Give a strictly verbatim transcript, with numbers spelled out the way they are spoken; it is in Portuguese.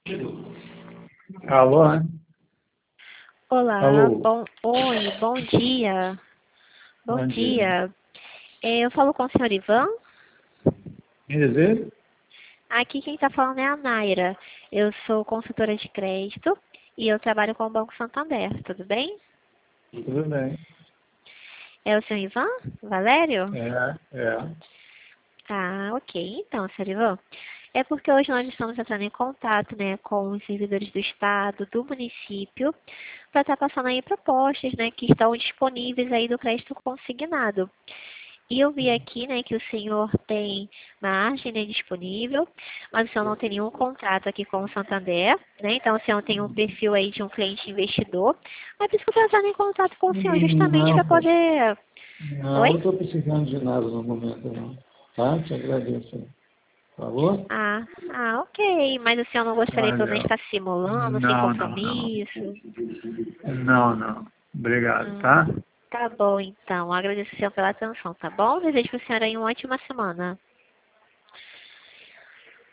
Alô, né? Olá, Alô, bom, oi, bom dia, bom bom dia. dia. É, Eu falo com o senhor Ivan. Quem dizer? Aqui quem está falando é a Naira. Eu sou consultora de crédito e eu trabalho com o Banco Santander, tudo bem? Tudo bem. É o senhor Ivan? Valério? É, é. Ah, ok. Então, senhor Ivan, é porque hoje nós estamos entrando em contato, né, com os servidores do Estado, do município, para estar passando aí propostas, né, que estão disponíveis aí do crédito consignado. E eu vi aqui, né, que o senhor tem margem, né, disponível, mas o senhor não tem nenhum contrato aqui com o Santander, né? Então o senhor tem um perfil aí de um cliente investidor. É por isso que eu estou entrando em contato com o senhor, Hum, justamente Não, para pô. poder... Não, Oi? não estou precisando de nada no momento, não. Tá? Te agradeço. Por favor? Ah, ah, ok. Mas o senhor não gostaria pelo menos de Valeu. estar simulando, sem Não, não, não. compromisso? Não, não. Obrigado, tá? Hum, tá bom, então. Agradeço o senhor pela atenção, tá bom? Desejo para o senhor aí uma ótima semana.